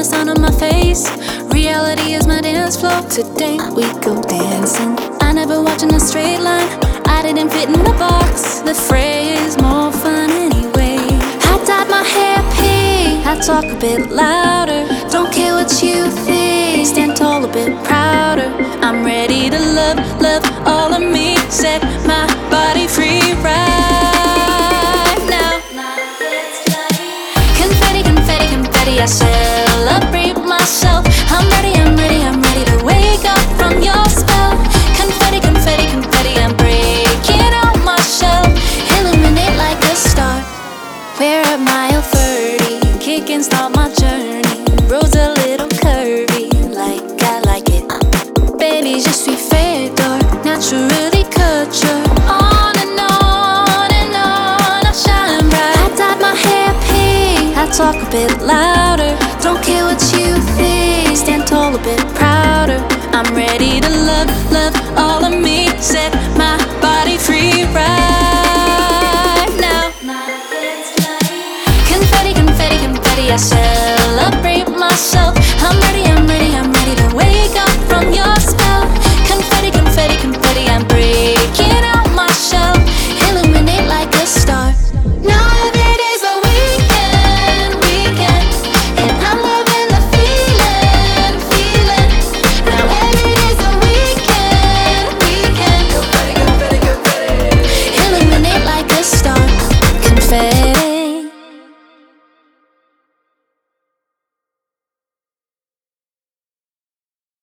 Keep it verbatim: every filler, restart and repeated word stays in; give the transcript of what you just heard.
the sound of my face. Reality is my dance floor. Today we go dancing. I never walked in a straight line. I didn't fit in a box. The fray is more fun anyway. I dyed my hair pink. I talk a bit louder. Don't care what you think. Stand tall, a bit prouder. I'm ready to love, love all of me. Set my body free right now. Confetti, confetti, confetti. I celebrate myself. I'm ready, I'm ready, I'm ready to wake up from your spell. Confetti, confetti, confetti. I'm breaking out my shell. Illuminate like a star. We're at mile thirty. Kick and start my journey. Road's a little curvy, like I like it. Baby, je suis fait d'or, naturally culture. On and on and on, I shine bright. I dyed my hair pink. I talk a bit louder. Don't care what you think. Stand tall, a bit prouder. I'm ready to love, love all of me. Set my body free right now. Confetti, confetti, confetti. I celebrate myself.